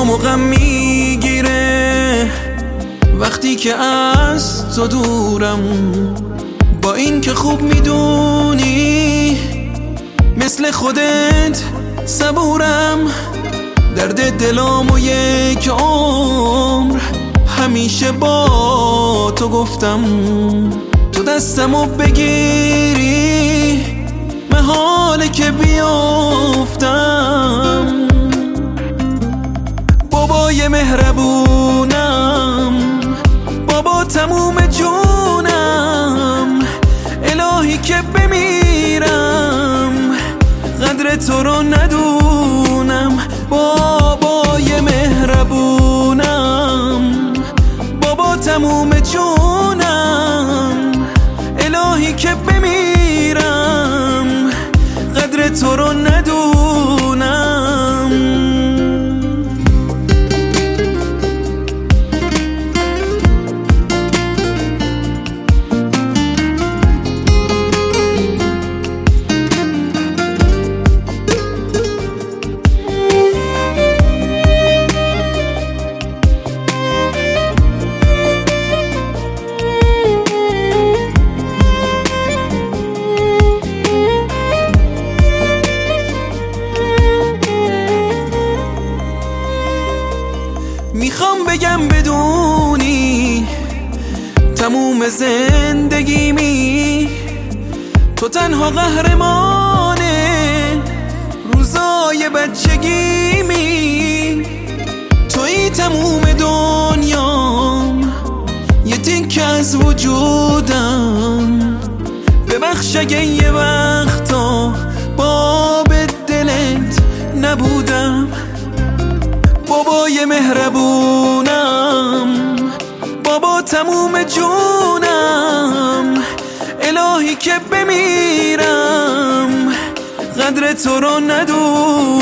دلامو غم میگیره وقتی که از تو دورم، با این که خوب میدونی مثل خودت صبورم. درد دلامو یک عمر همیشه با تو گفتم، تو دستمو بگیری محاله که بیافتم. بابای مهربونم، بابا تموم جونم، الهی که بمیرم قدر تو رو ندونم. بابای مهربونم، بابا تموم جونم، الهی که بمیرم قدر تو رو ندونم. میخوام بگم بدونی تموم زندگیمی تو تنها قهرمانه روزای بچگیمی. توی تموم دنیام، یه تیکه از وجودم. ببخش اگه یه وقتا باب دلت نبودم. بابای مهربونم، بابا تموم جونم، الهی که بمیرم قدر تو رو ندونم.